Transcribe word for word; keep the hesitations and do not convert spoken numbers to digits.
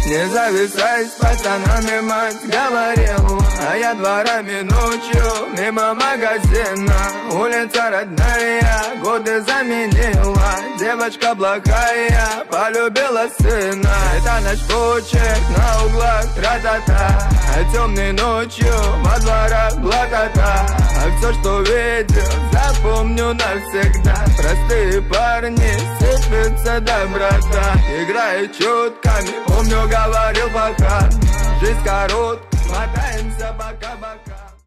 Не зависай с пацанами, мать говорила. А я дворами ночью мимо магазина. Улица родная, годы заменила. Девочка благая, полюбила сына. Это наш почерк на углах, тра-та-та. А темной ночью во дворах блатота. А все, что видел, запомню навсегда. Простые парни, сыпется доброта. Играет чутками, помню, говорил пока. Жизнь коротка, мотаемся бока-бока.